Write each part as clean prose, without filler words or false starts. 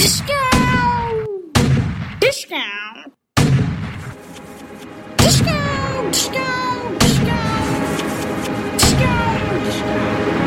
Disco, disco, disco, disco, disco, disco, disco.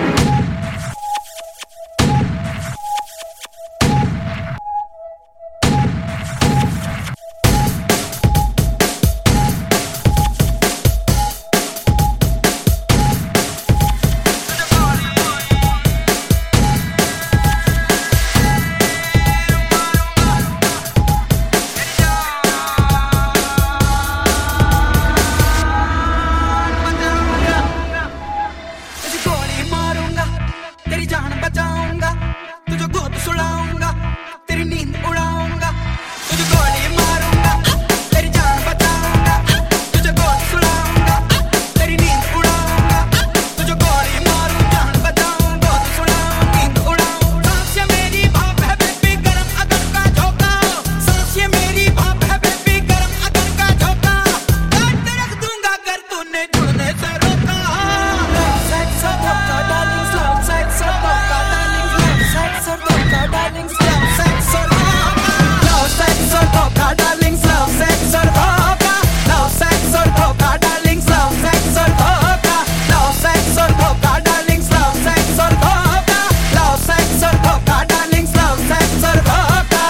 तेरी जान बचाऊंगा, तुझे गोद सुलाऊंगा, तेरी नींद उड़ाऊंगा, तुझे गोली मारूंगा, तेरी जान बचाऊंगा, तुझे गोद सुलाऊंगा, तेरी नींद उड़ाऊंगा, तुझे गोली मारूं, जान बचाऊं, गोद सुलाऊं, नींद उड़ाऊं। सांस ये मेरी भाप है बेबी गरम अदर का झोंका, सांस ये मेरी भाप है बेबी गरम अदर का झोंका, काट के रख दूंगा अगर तूने जुड़ने से रोका। सेक्स और धोखा डार्लिंग, स्लो सेक्स और धोखा डार्लिंग, स्लो सेक्स और धोखा डार्लिंग, स्लो सेक्स और धोखा, स्लो सेक्स और धोखा डार्लिंग, स्लो सेक्स और धोखा, स्लो सेक्स और धोखा डार्लिंग, स्लो सेक्स और धोखा, स्लो सेक्स और धोखा डार्लिंग, स्लो सेक्स और धोखा, स्लो सेक्स और धोखा डार्लिंग, स्लो सेक्स और धोखा।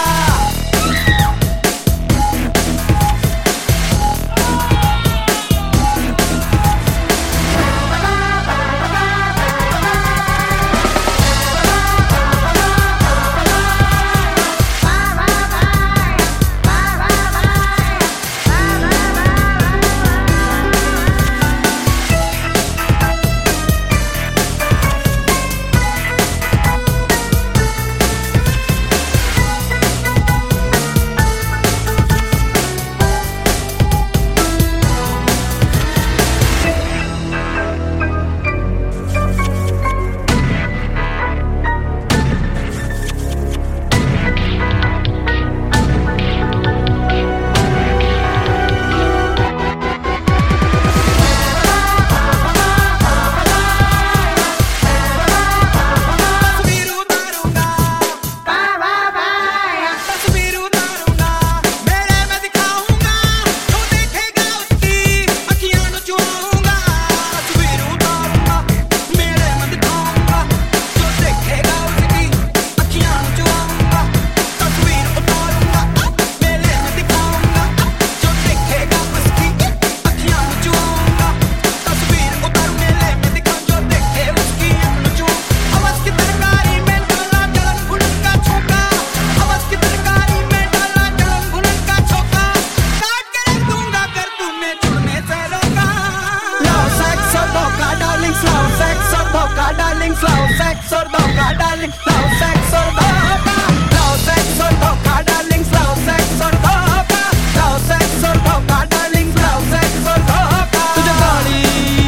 Darling, slow sex or धोखा darling, slow sex or धोखा, slow sex or धोखा darling, slow sex or धोखा, slow sex or धोखा darling, slow sex or धोखा। तुझे गोली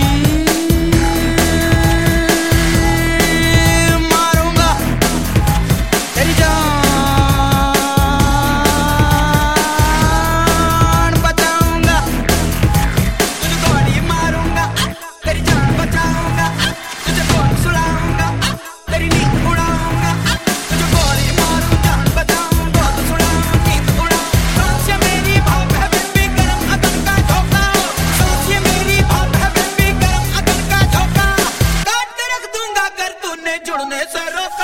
मारूंगा, तेरी जान बचाऊंगा, तुझे गोली मारूंगा, तेरी जान बचाऊंगा, तुझे गोद सुलाऊंगा, तेरी नींद उड़ाऊंगा, तुझे गोली मारूं, जान बचाऊं, गोद सुलाऊं, नींद उड़ाऊं। सांस ये मेरी भाप है बेबी गरम अदर का झोंका, सांस ये मेरी भाप है बेबी गरम अदर का झोंका, काट के रख दूंगा अगर तूने जुड़ने से रोका।